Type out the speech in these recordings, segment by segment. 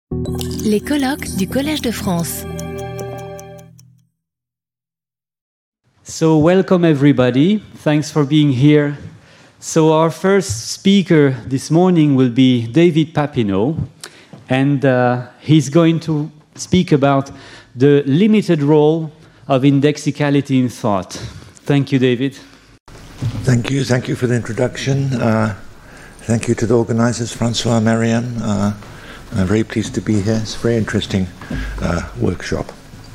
Les colloques du Collège de France. So welcome everybody. Thanks for being here. So our first speaker this morning will be David Papineau, and he's going to speak about the limited role of indexicality in thought. Thank you, David. Thank you for the introduction. Thank you to the organizers, Francois, Marianne. I'm very pleased to be here. It's a very interesting workshop.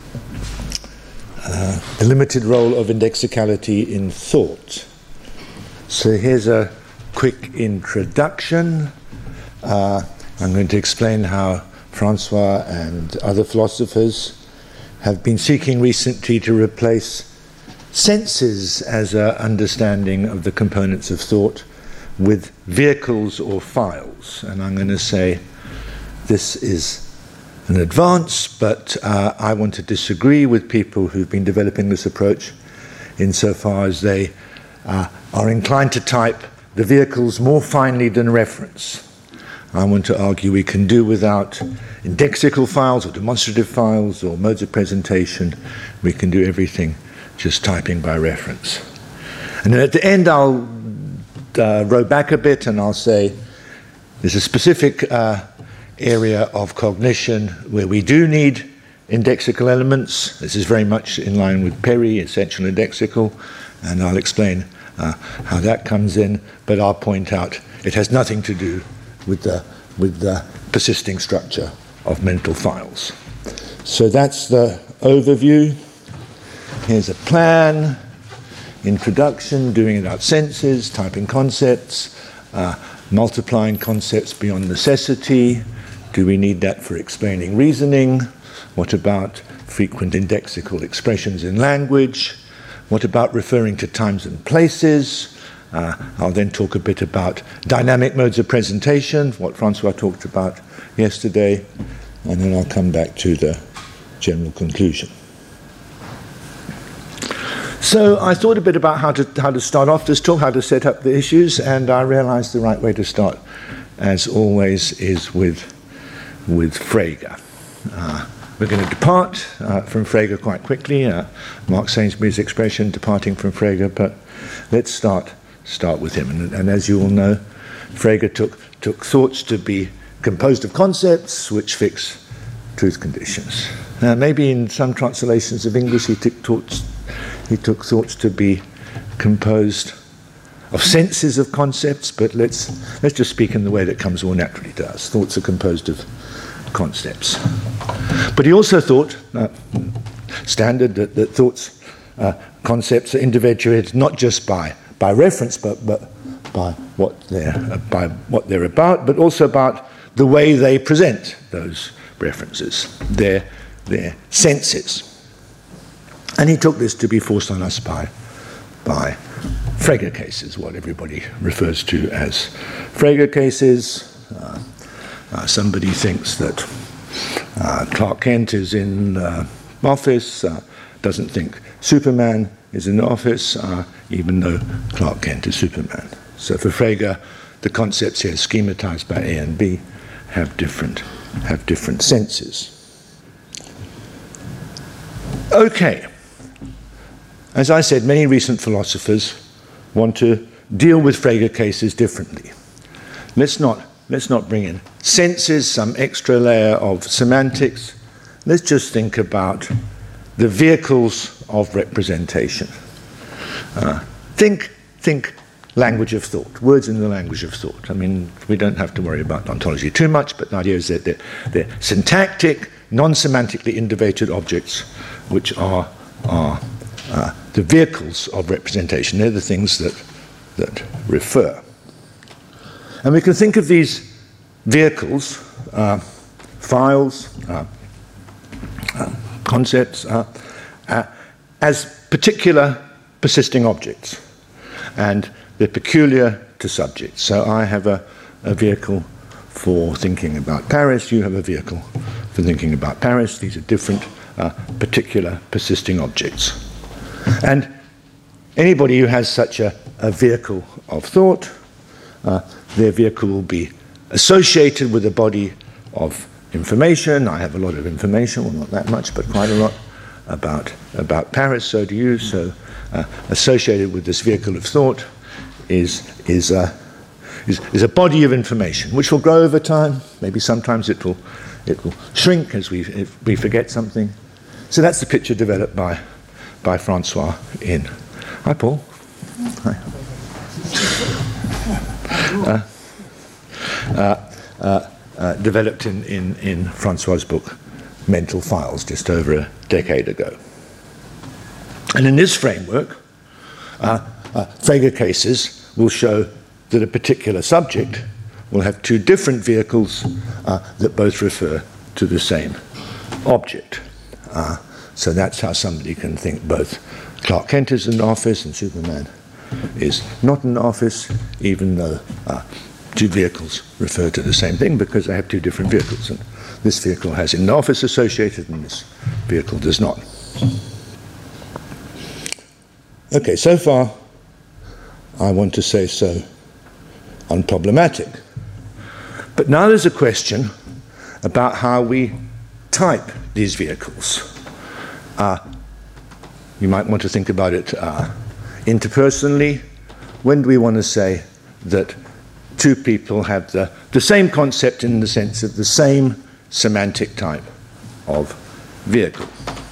The limited role of indexicality in thought. So here's a quick introduction. I'm going to explain how Francois and other philosophers have been seeking recently to replace senses as an understanding of the components of thought with vehicles or files. And I'm going to say this is an advance, but I want to disagree with people who've been developing this approach insofar as they are inclined to type the vehicles more finely than reference. I want to argue we can do without indexical files or demonstrative files or modes of presentation. We can do everything just typing by reference. And then at the end I'll row back a bit and I'll say there's a specific area of cognition where we do need indexical elements. This is very much in line with Perry, essential indexical, and I'll explain how that comes in, but I'll point out it has nothing to do with the persisting structure of mental files. So that's the overview. Here's a plan, introduction, doing it out senses, typing concepts, multiplying concepts beyond necessity. Do we need that for explaining reasoning? What about frequent indexical expressions in language? What about referring to times and places? I'll then talk a bit about dynamic modes of presentation, what Francois talked about yesterday, and then I'll come back to the general conclusion. So I thought a bit about how to start off this talk, how to set up the issues, and I realized the right way to start, as always, is with Frege. We're going to depart from Frege quite quickly. Mark Sainsbury's expression, departing from Frege, but let's start with him. And as you all know, Frege took thoughts to be composed of concepts which fix truth conditions. Maybe in some translations of English he took thoughts to be composed of senses of concepts, but let's just speak in the way that comes more naturally to us. Thoughts are composed of concepts. But he also thought, standard, that thoughts, concepts are individuated not just by reference, but by what they're about, but also about the way they present those references, their senses. And he took this to be forced on us by Frege cases, what everybody refers to as Frege cases. Somebody thinks that Clark Kent is in the office, doesn't think Superman is in the office, even though Clark Kent is Superman. So for Frege, the concepts here schematized by A and B have different senses. Okay. As I said, many recent philosophers want to deal with Frege cases differently. Let's not bring in senses, some extra layer of semantics. Let's just think about the vehicles of representation. Think language of thought, words in the language of thought. I mean, we don't have to worry about ontology too much, but the idea is that they're syntactic, non-semantically innovated objects, which are the vehicles of representation. They're the things that refer. And we can think of these vehicles, files, concepts, as particular persisting objects. And they're peculiar to subjects. So I have a vehicle for thinking about Paris. You have a vehicle for thinking about Paris. These are different particular persisting objects. And anybody who has such a vehicle of thought, their vehicle will be associated with a body of information. I have a lot of information, well, not that much, but quite a lot about Paris. So do you. So associated with this vehicle of thought is a body of information which will grow over time. Maybe sometimes it will shrink as we forget something. So that's the picture developed by Francois in. Hi, Paul. Hi. Developed in Francois' book, Mental Files, just over a decade ago. And in this framework, Frege cases will show that a particular subject will have two different vehicles that both refer to the same object. So that's how somebody can think both Clark Kent is an office and Superman is not an office, even though two vehicles refer to the same thing because they have two different vehicles. And this vehicle has an office associated and this vehicle does not. Okay, so far I want to say so unproblematic. But now there's a question about how we type these vehicles. You might want to think about it interpersonally. When do we want to say that two people have the same concept in the sense of the same semantic type of vehicle?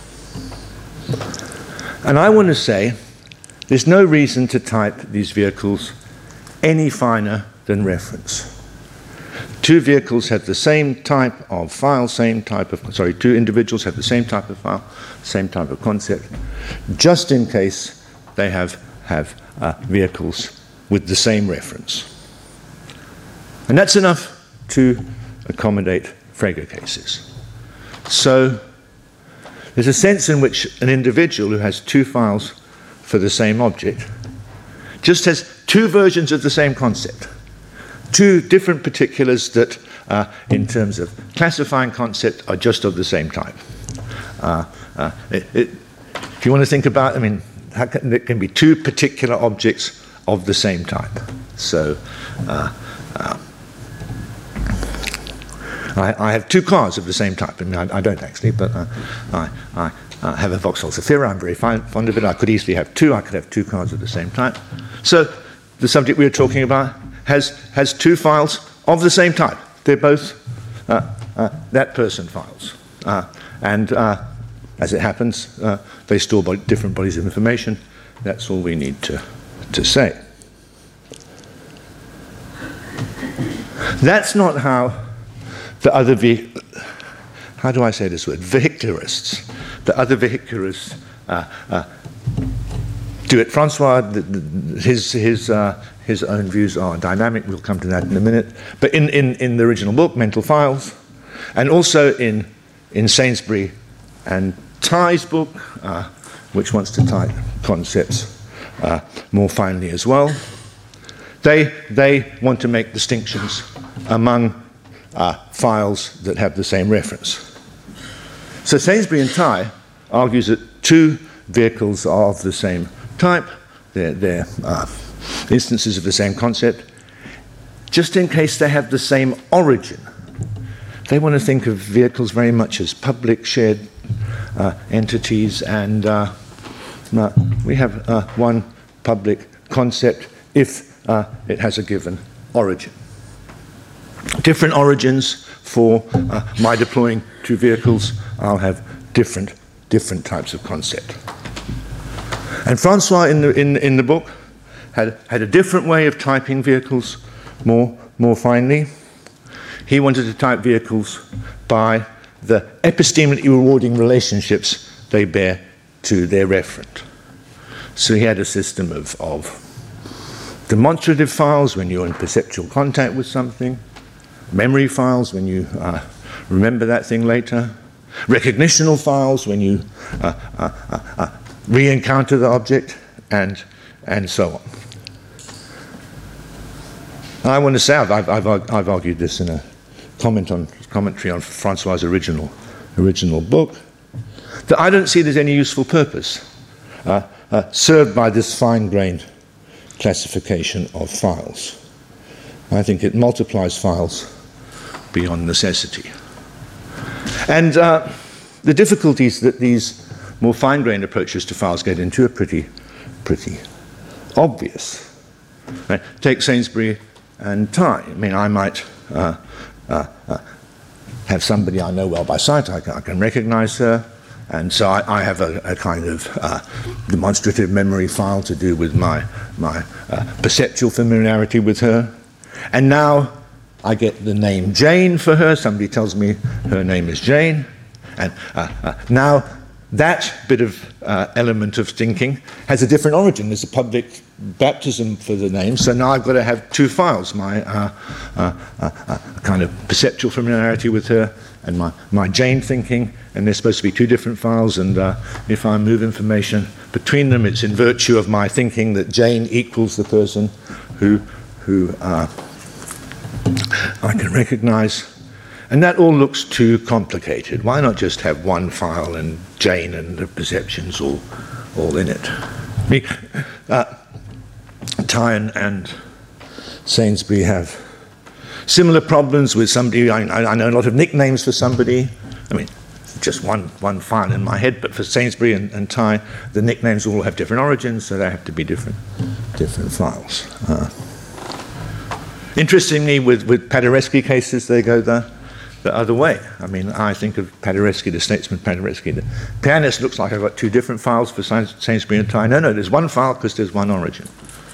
And I want to say there's no reason to type these vehicles any finer than reference. Two vehicles have the same type of file, two individuals have the same type of file, same type of concept, just in case they have vehicles with the same reference. And that's enough to accommodate Frege cases. So there's a sense in which an individual who has two files for the same object just has two versions of the same concept, two different particulars that, in terms of classifying concept, are just of the same type. If you want to think about, there can be two particular objects of the same type. So I have two cars of the same type. I don't actually, but I have a Vauxhall Zafira. I'm very fond of it. I could easily have two. I could have two cars of the same type. So the subject we were talking about has two files of the same type. They're both that person files. And as it happens, they store different bodies of information. That's all we need to say. That's not how the other how do I say this word? Vehicularists. The other vehicularists do it. Francois, his own views are dynamic. We'll come to that in a minute. But in the original book, Mental Files, and also in Sainsbury and Tighe's book, which wants to type concepts more finely as well, they want to make distinctions among files that have the same reference. So Sainsbury and Tighe argues that two vehicles are of the same type. They're instances of the same concept, just in case they have the same origin. They want to think of vehicles very much as public shared entities, and we have one public concept if it has a given origin. Different origins for my deploying two vehicles, I'll have different types of concept. And Francois in the book had a different way of typing vehicles more finely. He wanted to type vehicles by the epistemically rewarding relationships they bear to their referent. So he had a system of demonstrative files when you're in perceptual contact with something, memory files when you remember that thing later, recognitional files when you re-encounter the object, and so on. I want to say, I've argued this in a commentary on Francois' original book, that I don't see there's any useful purpose served by this fine-grained classification of files. I think it multiplies files beyond necessity. And the difficulties that these more fine-grained approaches to files get into are pretty obvious. Right? Take Sainsbury and Tye. I mean, I might have somebody I know well by sight. I can recognize her. And so I have a kind of demonstrative memory file to do with my perceptual familiarity with her. And now I get the name Jane for her. Somebody tells me her name is Jane. And now that bit of element of thinking has a different origin. There's a public baptism for the name. So now I've got to have two files, my kind of perceptual familiarity with her and my Jane thinking. And they're supposed to be two different files. And if I move information between them, it's in virtue of my thinking that Jane equals the person who I can recognize. And that all looks too complicated. Why not just have one file and Jane and the perceptions all in it? Tye and Sainsbury have similar problems with somebody. I know a lot of nicknames for somebody. I mean, just one file in my head, but for Sainsbury and Tye, the nicknames all have different origins, so they have to be different files. Interestingly, with Paderewski cases, they go the other way. I mean, I think of Paderewski, the statesman Paderewski. The pianist looks like I've got two different files for Sainsbury and Tye. No, there's one file because there's one origin.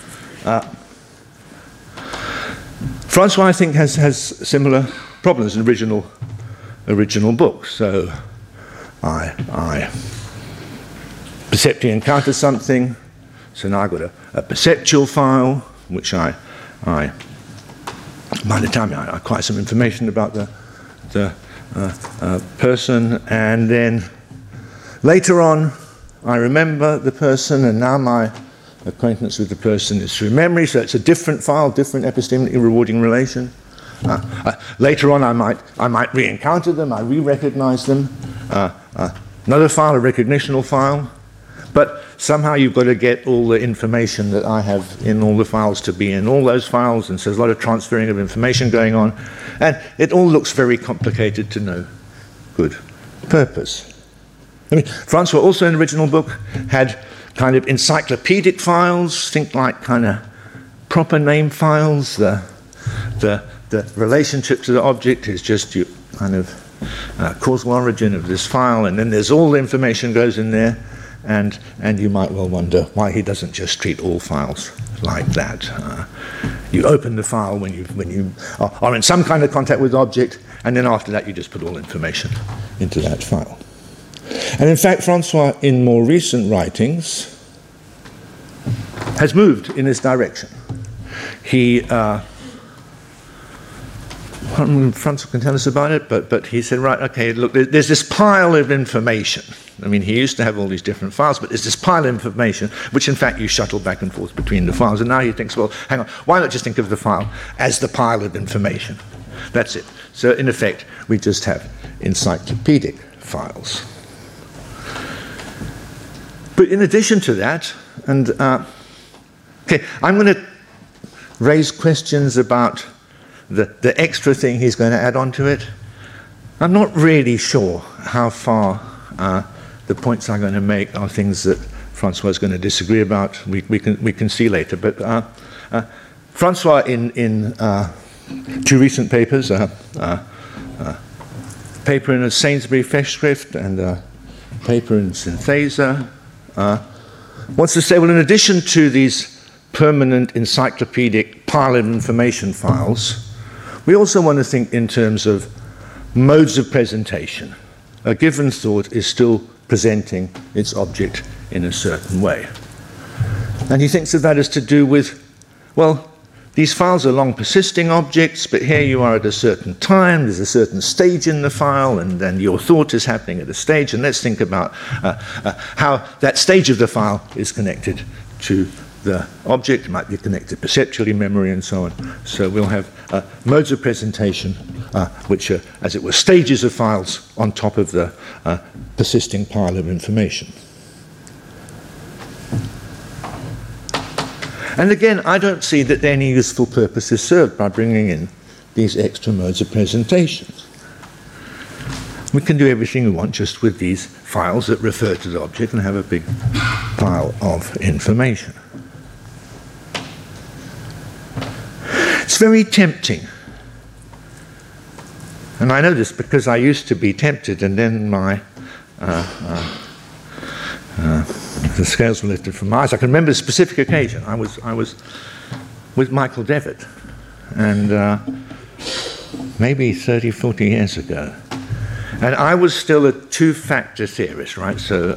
Francois, I think, has similar problems in original books. So I perceptually encounter something, so now I've got a perceptual file, which I by the time I acquire some information about the person, and then later on I remember the person, and now my acquaintance with the person is through memory, so it's a different file, different epistemically rewarding relation. Later on I might re-encounter them, I re-recognize them, another file, a recognitional file, but somehow you've got to get all the information that I have in all the files to be in all those files, and so there's a lot of transferring of information going on, and it all looks very complicated to no good purpose. I mean, Francois also in the original book had kind of encyclopedic files, think like kind of proper name files. The relationship to the object is just your kind of causal origin of this file, and then there's all the information goes in there. And you might well wonder why he doesn't just treat all files like that. You open the file when you are in some kind of contact with the object, and then after that you just put all information into that file. And in fact, Francois, in more recent writings, has moved in this direction. He, Francois can tell us about it, but he said, right, okay, look, there's this pile of information. I mean, he used to have all these different files, but there's this pile of information, which in fact you shuttle back and forth between the files. And now he thinks, well, hang on, why not just think of the file as the pile of information? That's it. So in effect, we just have encyclopedic files. But in addition to that, and okay, I'm going to raise questions about the extra thing he's going to add on to it. I'm not really sure how far the points I'm going to make are things that Francois is going to disagree about. We can see later. But Francois, in two recent papers, a paper in a Sainsbury Festschrift and a paper in Synthesa, wants to say, well, in addition to these permanent encyclopedic pile of information files, we also want to think in terms of modes of presentation. A given thought is still presenting its object in a certain way. And he thinks of that as to do with, well, these files are long persisting objects, but here you are at a certain time, there's a certain stage in the file, and then your thought is happening at a stage, and let's think about how that stage of the file is connected to the object. It might be connected perceptually, memory, and so on. So we'll have modes of presentation, which are, as it were, stages of files on top of the persisting pile of information. And again, I don't see that any useful purpose is served by bringing in these extra modes of presentation. We can do everything we want just with these files that refer to the object and have a big pile of information. It's very tempting. And I know this because I used to be tempted, and then the scales were lifted from my eyes. I can remember a specific occasion. I was with Michael Devitt, and maybe 30, 40 years ago. And I was still a two-factor theorist, right? So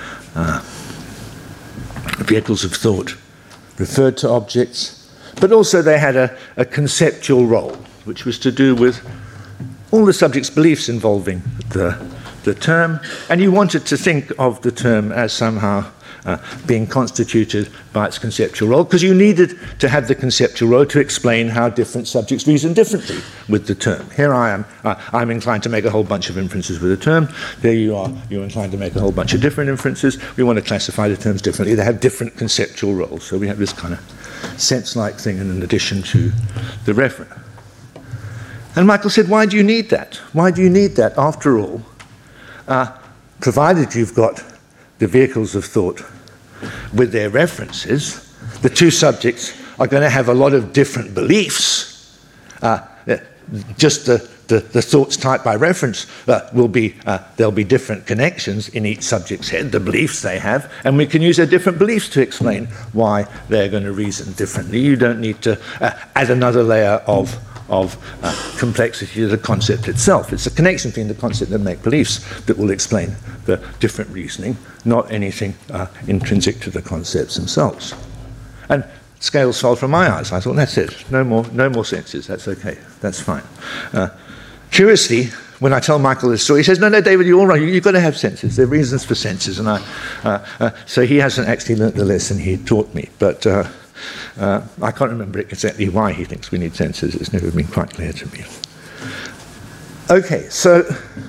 vehicles of thought referred to objects, but also they had a conceptual role, which was to do with all the subject's beliefs involving the term, and you wanted to think of the term as somehow being constituted by its conceptual role, because you needed to have the conceptual role to explain how different subjects reason differently with the term. Here I am, I'm inclined to make a whole bunch of inferences with a term. There you are, you're inclined to make a whole bunch of different inferences. We want to classify the terms differently. They have different conceptual roles. So we have this kind of sense-like thing in addition to the referent. And Michael said, why do you need that? Why do you need that? After all, provided you've got the vehicles of thought with their references, the two subjects are going to have a lot of different beliefs. Just the thoughts typed by reference will be, there'll be different connections in each subject's head, the beliefs they have, and we can use their different beliefs to explain why they're going to reason differently. You don't need to add another layer of complexity to the concept itself. It's a connection between the concept and make beliefs that will explain the different reasoning, not anything intrinsic to the concepts themselves. And scales fell from my eyes. I thought, that's it. No more senses. That's okay. That's fine. Curiously, when I tell Michael this story, he says, no, David, you're all right. You've got to have senses. There are reasons for senses. And so he hasn't actually learnt the lesson he taught me. But I can't remember exactly why he thinks we need senses. It's never been quite clear to me. Okay, so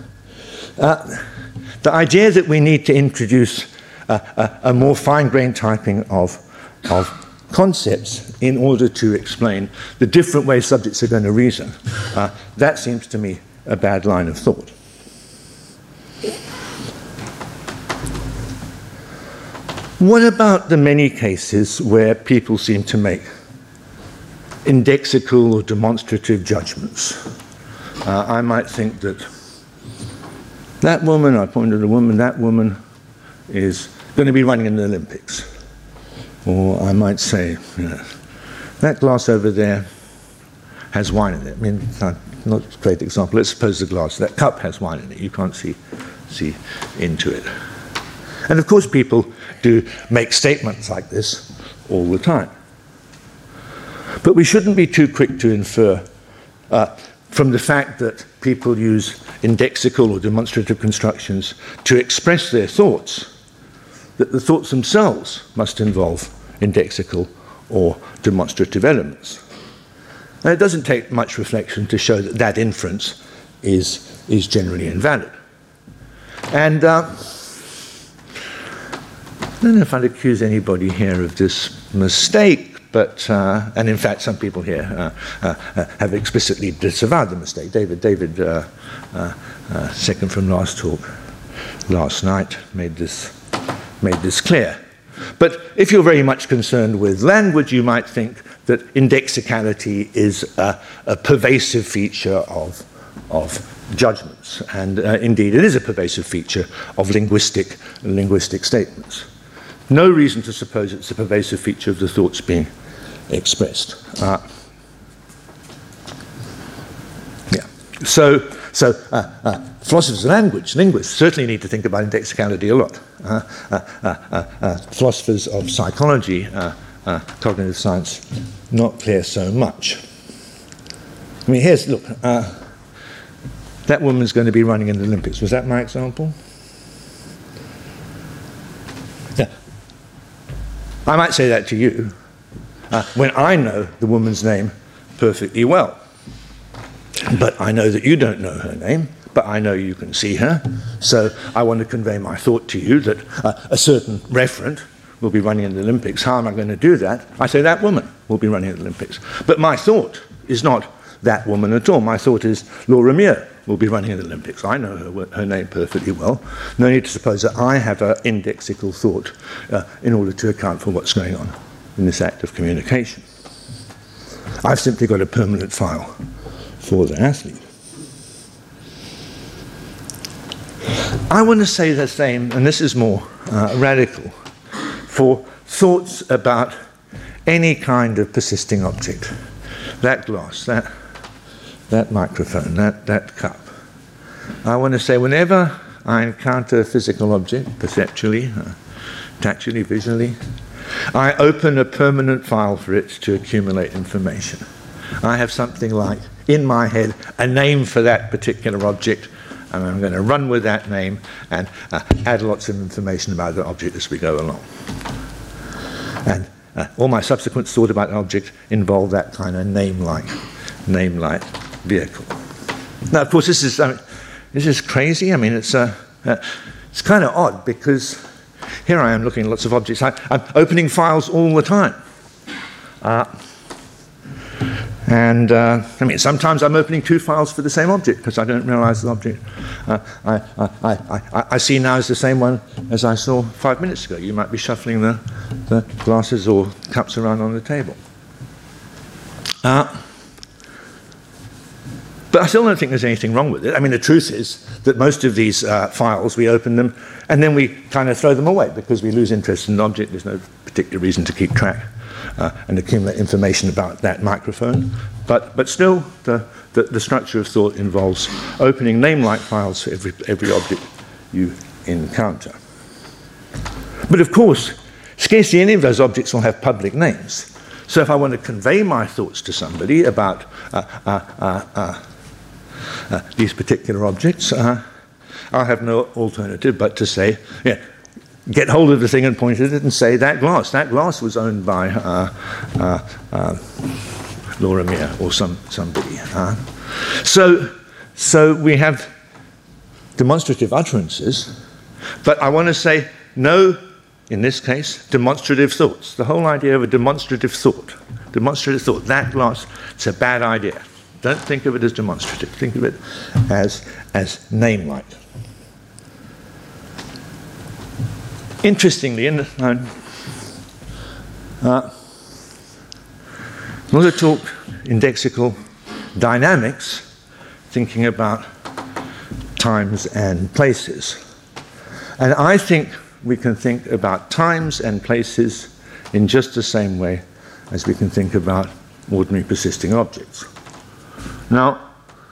the idea that we need to introduce a more fine-grained typing of concepts in order to explain the different ways subjects are going to reason, that seems to me a bad line of thought. What about the many cases where people seem to make indexical or demonstrative judgments? I might think that that woman, I pointed at a woman, that woman is going to be running in the Olympics. Or I might say, you know, that glass over there has wine in it. I mean, not a great example. Let's suppose the glass, that cup has wine in it. You can't see into it. And of course people do make statements like this all the time. But we shouldn't be too quick to infer from the fact that people use indexical or demonstrative constructions to express their thoughts that the thoughts themselves must involve indexical or demonstrative elements. And it doesn't take much reflection to show that that inference is generally invalid. And I don't know if I'd accuse anybody here of this mistake, but, and in fact some people here have explicitly disavowed the mistake. David second from last talk, last night, made this clear. But if you're very much concerned with language, you might think that indexicality is a pervasive feature of judgments, and indeed it is a pervasive feature of linguistic statements. No reason to suppose it's a pervasive feature of the thoughts being expressed. So philosophers of language, linguists, certainly need to think about indexicality a lot. Philosophers of psychology, cognitive science, not clear so much. I mean, here's, look, that woman's going to be running in the Olympics. Was that my example? Yeah. I might say that to you when I know the woman's name perfectly well. But I know that you don't know her name, but I know you can see her. So I want to convey my thought to you that a certain referent will be running in the Olympics. How am I going to do that? I say that woman will be running in the Olympics. But my thought is not that woman at all. My thought is Laura Muir will be running in the Olympics. I know her name perfectly well. No need to suppose that I have an indexical thought in order to account for what's going on in this act of communication. I've simply got a permanent file for the athlete. I want to say the same, and this is more radical, for thoughts about any kind of persisting object. That glass, that microphone, that cup. I want to say whenever I encounter a physical object, perceptually, tactually, visually, I open a permanent file for it to accumulate information. I have something like, in my head, a name for that particular object, and I'm going to run with that name and add lots of information about the object as we go along. And all my subsequent thought about an object involve that kind of name-like vehicle. Now, of course, this is crazy. I mean, it's kind of odd because here I am looking at lots of objects. I'm opening files all the time. I mean, sometimes I'm opening two files for the same object because I don't realize the object I see now is the same one as I saw 5 minutes ago. You might be shuffling the glasses or cups around on the table. But I still don't think there's anything wrong with it. I mean, the truth is that most of these files, we open them and then we kind of throw them away because we lose interest in the object. There's no particular reason to keep track and accumulate information about that microphone. But still, the structure of thought involves opening name-like files for every object you encounter. But of course, scarcely any of those objects will have public names. So if I want to convey my thoughts to somebody about these particular objects, I'll have no alternative but to say, get hold of the thing and point at it and say, that glass was owned by Laura Meer or somebody. So we have demonstrative utterances, but I want to say no, in this case, demonstrative thoughts. The whole idea of a demonstrative thought, that glass, it's a bad idea. Don't think of it as demonstrative. Think of it as name-like. Interestingly, in order to talk indexical dynamics, thinking about times and places. And I think we can think about times and places in just the same way as we can think about ordinary persisting objects. Now,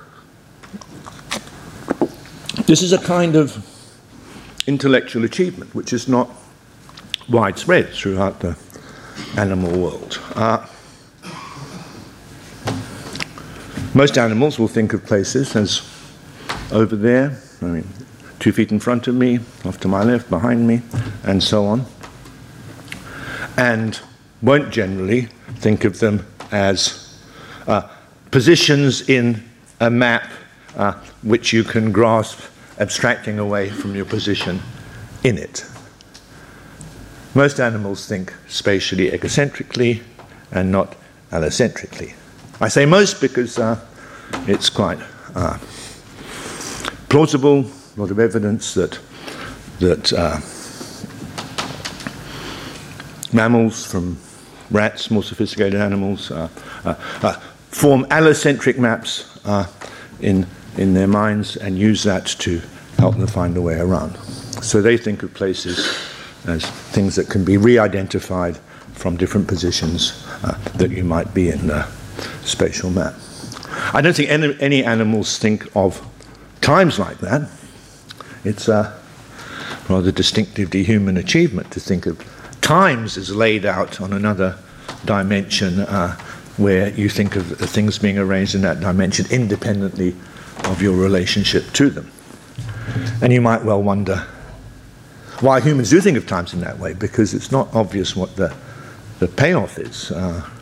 this is a kind of intellectual achievement which is not widespread throughout the animal world. Most animals will think of places as over there, 2 feet in front of me, off to my left, behind me, and so on, and won't generally think of them as positions in a map which you can grasp abstracting away from your position in it. Most animals think spatially egocentrically and not allocentrically. I say most because it's quite plausible, a lot of evidence that mammals, from rats, more sophisticated animals, form allocentric maps in their minds and use that to help them find a way around. So they think of places as things that can be re-identified from different positions that you might be in the spatial map. I don't think any animals think of times like that. It's a rather distinctively human achievement to think of times as laid out on another dimension where you think of things being arranged in that dimension independently of your relationship to them. And you might well wonder why humans do think of times in that way, because it's not obvious what the payoff is.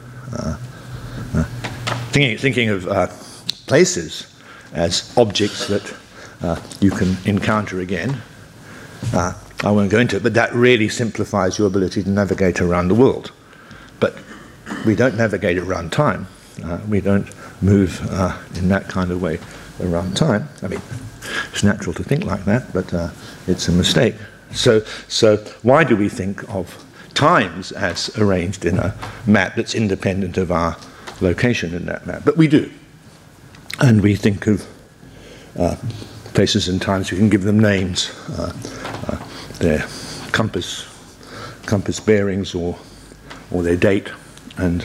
Thinking of places as objects that you can encounter again, I won't go into it, but that really simplifies your ability to navigate around the world. But we don't navigate around time. We don't move in that kind of way around time. I mean, it's natural to think like that, but it's a mistake. So why do we think of times as arranged in a map that's independent of our location in that map? But we do. And we think of places and times, we can give them names. Their compass bearings or their date. And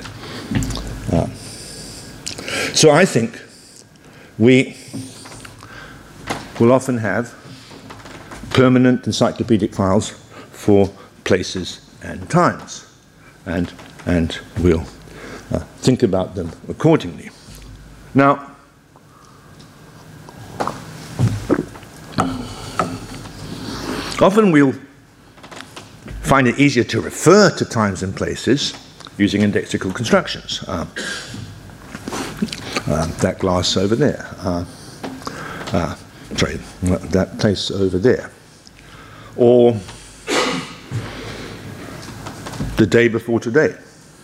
so I think we will often have permanent encyclopedic files for places and times, and we'll think about them accordingly. Now, often we'll find it easier to refer to times and places using indexical constructions. That glass over there. Sorry, that place over there. Or the day before today.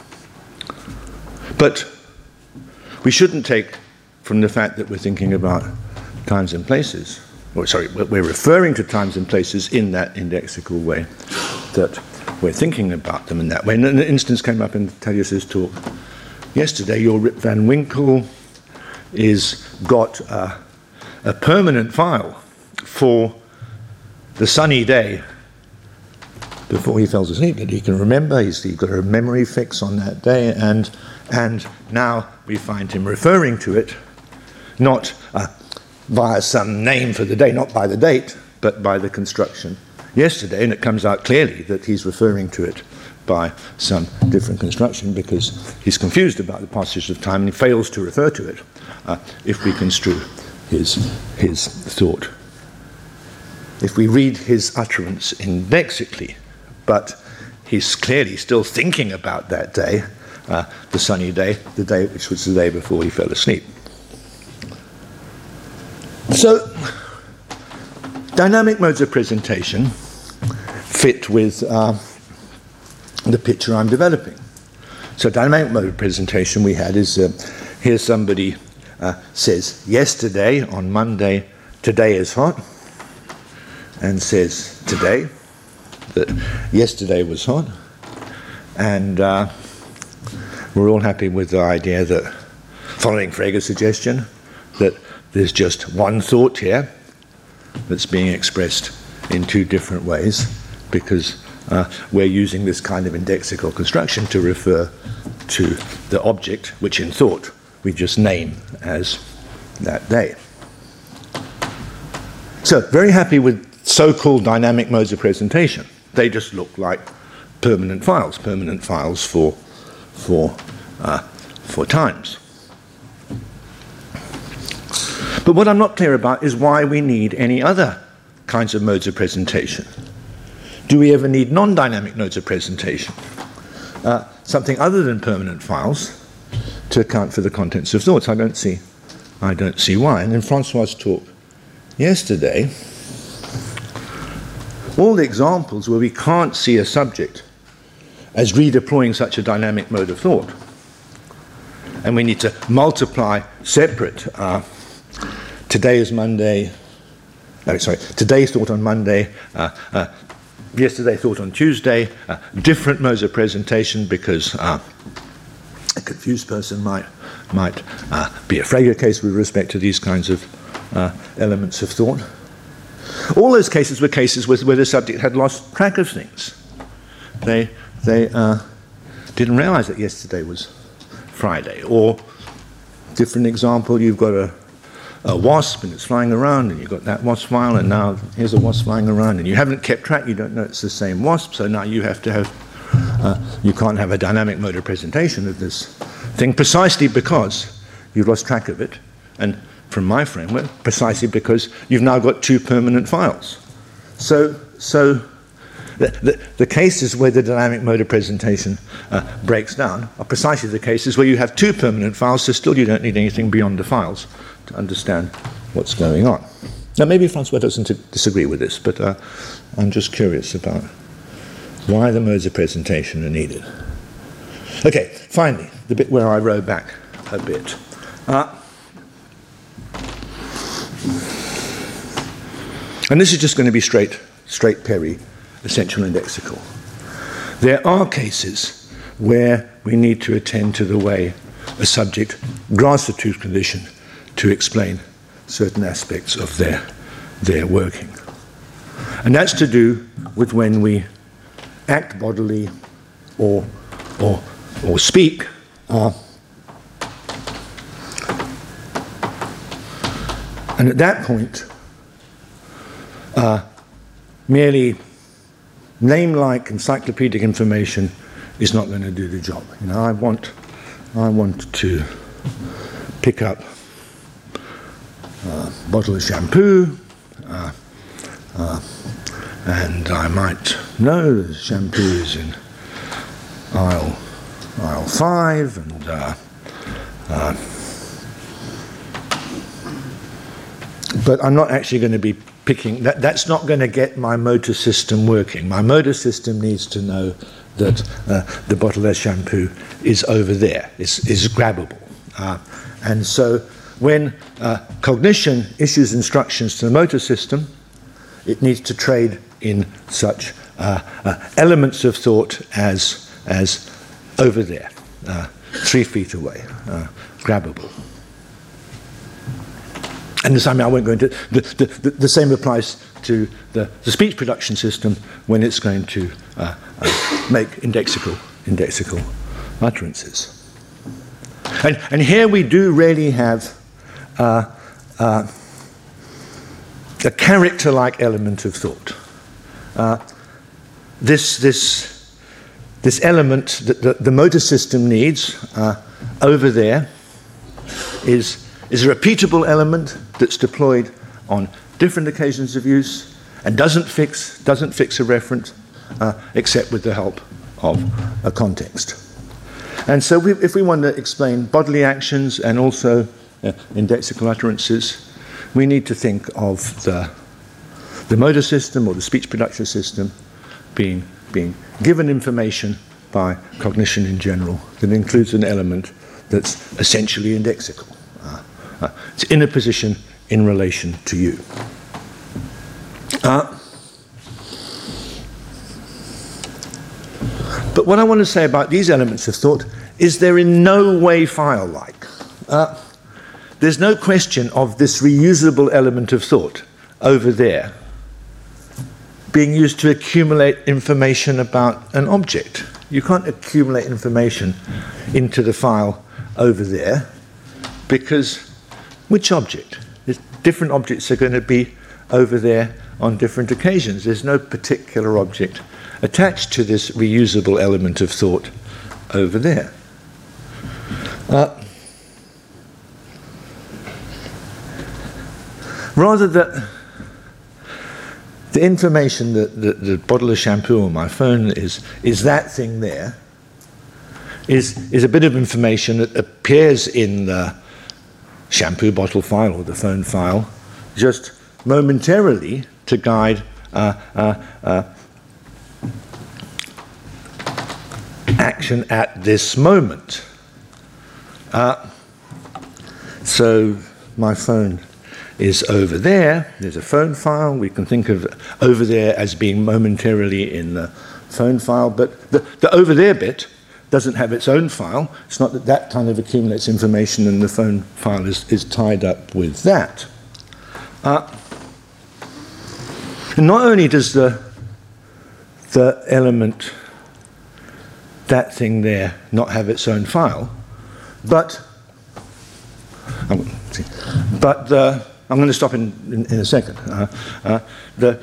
But we shouldn't take from the fact that we're thinking about times and places, or sorry, we're referring to times and places in that indexical way, that we're thinking about them in that way. And an instance came up in Thaddeus's talk yesterday. Your Rip Van Winkle is got a permanent file for the sunny day before he fell asleep that he can remember. He's got a memory fix on that day, and now we find him referring to it not via some name for the day, not by the date, but by the construction yesterday, and it comes out clearly that he's referring to it by some different construction because he's confused about the passage of time and he fails to refer to it if we construe his thought. If we read his utterance indexically, but he's clearly still thinking about that day, the sunny day, the day which was the day before he fell asleep. So, dynamic modes of presentation fit with the picture I'm developing. So, dynamic mode of presentation we had is here somebody says yesterday on Monday, today is hot, and says today that yesterday was hot, and we're all happy with the idea that, following Frege's suggestion, that there's just one thought here that's being expressed in two different ways because we're using this kind of indexical construction to refer to the object which in thought we just name as that day. So, very happy with so-called dynamic modes of presentation. They just look like permanent files for times. But what I'm not clear about is why we need any other kinds of modes of presentation. Do we ever need non-dynamic modes of presentation? Something other than permanent files to account for the contents of thoughts? I don't see why. And in Francois' talk yesterday, all the examples where we can't see a subject as redeploying such a dynamic mode of thought, and we need to multiply separate today is Monday, today thought on Monday, yesterday thought on Tuesday, different modes of presentation because a confused person might be a Frege case with respect to these kinds of elements of thought. All those cases were cases where the subject had lost track of things. They didn't realize that yesterday was Friday. Or, different example, you've got a wasp and it's flying around and you've got that wasp file and now here's a wasp flying around and you haven't kept track, you don't know it's the same wasp, so now you have to have, you can't have a dynamic mode of presentation of this thing precisely because you've lost track of it, and from my framework, precisely because you've now got two permanent files. So the cases where the dynamic mode of presentation breaks down are precisely the cases where you have two permanent files, so still you don't need anything beyond the files to understand what's going on. Now, maybe Francois doesn't disagree with this, but I'm just curious about why the modes of presentation are needed. Okay, finally, the bit where I row back a bit. And this is just going to be straight Perry, essential and lexical. There are cases where we need to attend to the way a subject grasps the truth condition to explain certain aspects of their working. And that's to do with when we act bodily or speak and at that point merely name-like encyclopedic information is not going to do the job. You know, I want to pick up a bottle of shampoo, and I might know the shampoo is in aisle 5, and but I'm not actually going to be picking, that's not going to get my motor system working. My motor system needs to know that the bottle of shampoo is over there, is grabbable. And so when cognition issues instructions to the motor system, it needs to trade in such elements of thought as over there, 3 feet away, grabbable. And the same, I won't go into the same applies to the speech production system when it's going to make indexical utterances. And here we do really have a character-like element of thought. This element that the motor system needs over there is a repeatable element that's deployed on different occasions of use and doesn't fix a referent except with the help of a context. And so if we want to explain bodily actions and also indexical utterances, we need to think of the motor system or the speech production system being given information by cognition in general that includes an element that's essentially indexical. It's in a position in relation to you. But what I want to say about these elements of thought is they're in no way file-like. There's no question of this reusable element of thought over there being used to accumulate information about an object. You can't accumulate information into the file over there because which object? Different objects are going to be over there on different occasions. There's no particular object attached to this reusable element of thought over there. Rather the information that the bottle of shampoo on my phone is that thing there is a bit of information that appears in the shampoo bottle file or the phone file just momentarily to guide action at this moment. So my phone is over there. There's a phone file. We can think of over there as being momentarily in the phone file, but the over there bit doesn't have its own file. It's not that kind of accumulates information and the phone file is tied up with that. And not only does the element, that thing there, not have its own file, but I'm going to stop in a second. The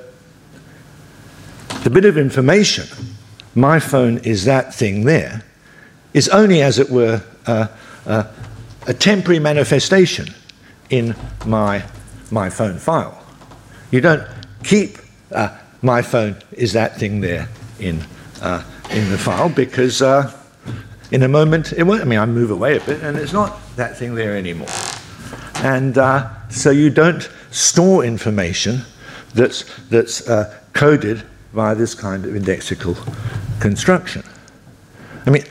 bit of information, my phone is that thing there, is only, as it were, a temporary manifestation in my phone file. You don't keep my phone is that thing there in the file because in a moment it won't. I mean, I move away a bit and it's not that thing there anymore. And so you don't store information that's coded by this kind of indexical construction. I mean,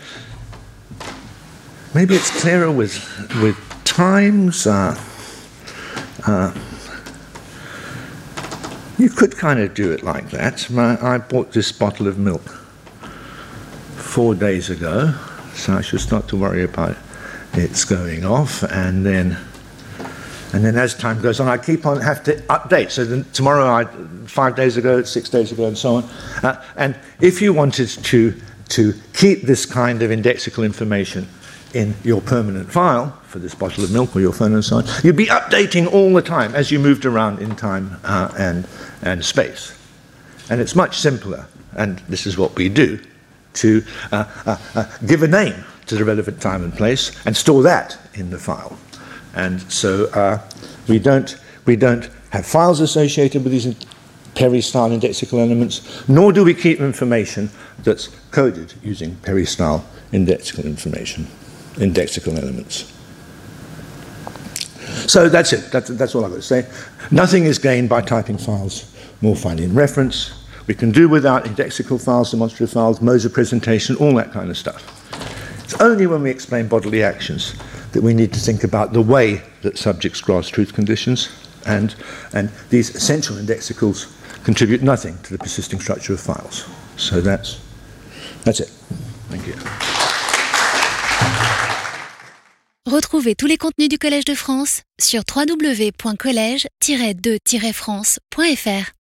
maybe it's clearer with You could kind of do it like that. I bought this bottle of milk 4 days ago, so I should start to worry about it's going off, and then as time goes on, I have to update. So then tomorrow, 5 days ago, 6 days ago, and so on. And if you wanted to keep this kind of indexical information in your permanent file for this bottle of milk or your phone and so on, you'd be updating all the time as you moved around in time and space. And it's much simpler, and this is what we do, to give a name to the relevant time and place and store that in the file. And so we don't have files associated with these Perry-style indexical elements, nor do we keep information that's coded using Perry-style indexical elements. So that's it. That's all I've got to say. Nothing is gained by typing files more finely in reference. We can do without indexical files, demonstrative files, modes of presentation, all that kind of stuff. It's only when we explain bodily actions that we need to think about the way that subjects grasp truth conditions, and these essential indexicals contribute nothing to the persisting structure of files. So that's it. Thank you. Retrouvez tous les contenus du Collège de France sur www.collège-2-france.fr.